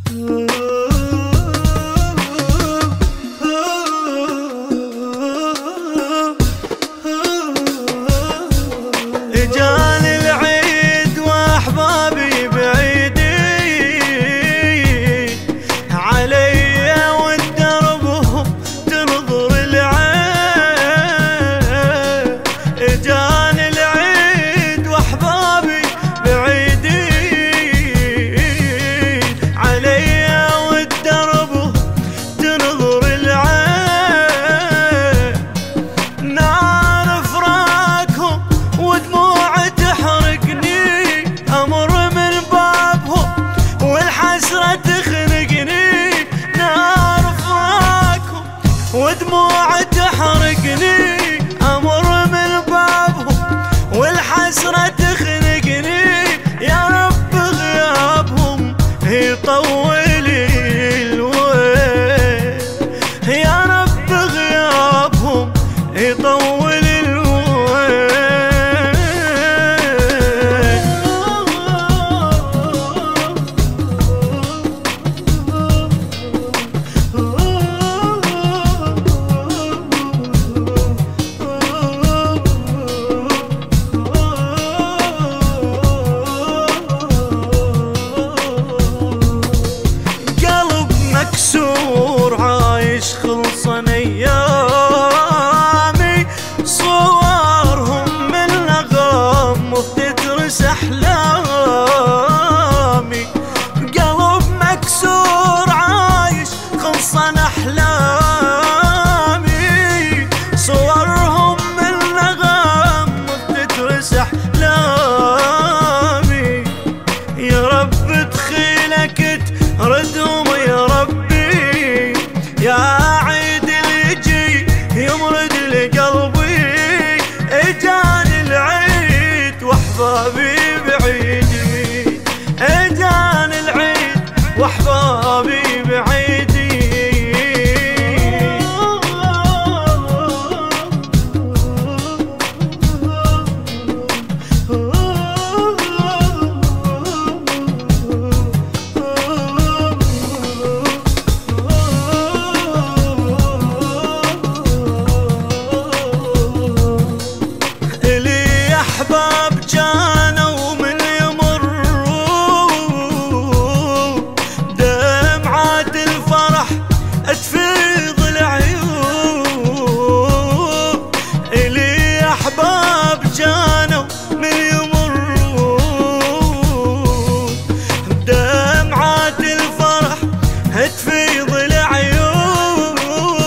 جاني العيد واحبابي بعيدين علي والدربهم تنظر العين. جاني العيد واحبابي بعيدين علي والدربهم تنظر العين. نار فراقهم ودموع تحرقني، أمر من بابهم والحسرة تخنقني. نار فراقهم ودموع تحرقني، أمر من بابهم والحسرة تخنقني. يا رب غيابهم يطول الويل، يا رب غيابهم يطول مكسور عايش خلصن ايامي، صورهم من نغم وبتترس احلامي. قلب مكسور عايش خلصن احلامي، صورهم من نغم وبتترس احلامي. يا رب دخيلك تردهم يا ربي، يا عيد اللي يجي يمرد لقلبي. اجاني العيد واحبابي بعيدي، اجاني العيد واحبابي بعيدي. أحباب جانوا من يمروا، دمعات الفرح تفيض العيون. إلي أحباب جانوا من يمروا، دمعات الفرح تفيض العيون.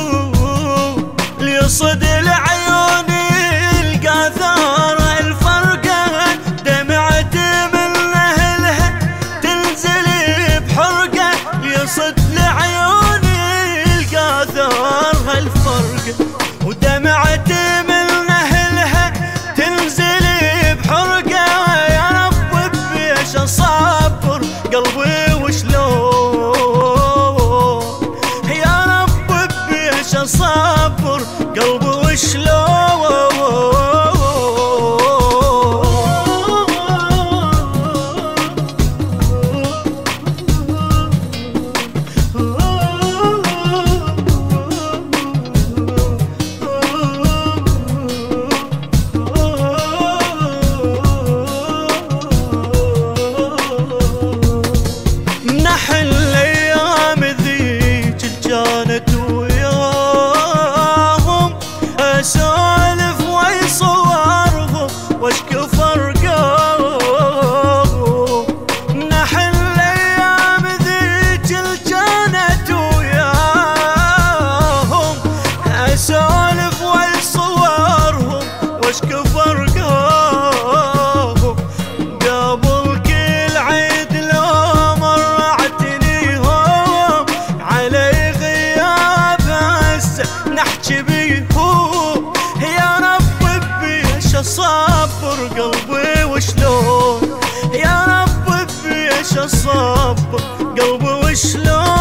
ليصد العيون يلقى ثار الفرقة، دمعت من أهلها تنزل بحرقة. يصد لعيوني يلقى ثار الفرقة، ودمعت من أهلها تنزل بحرقة. يا رب بيش أصبر قلبي وشلون، يا رب بيش أصبر قلبي وشلون. نحل الايام ذيك كانت وياهم، اسولف ويصورهم واشكي فرقاهم. نحل الايام ذيك كانت وياهم، اسولف ويصورهم واشكي فرقاهم. قبل كل عيد لو مرعتنيهم، علي غياب هسه نحكي بيهم. يا رب بيش اصبر قلبي وشلون، يا رب بيش اصبر قلبي وشلون.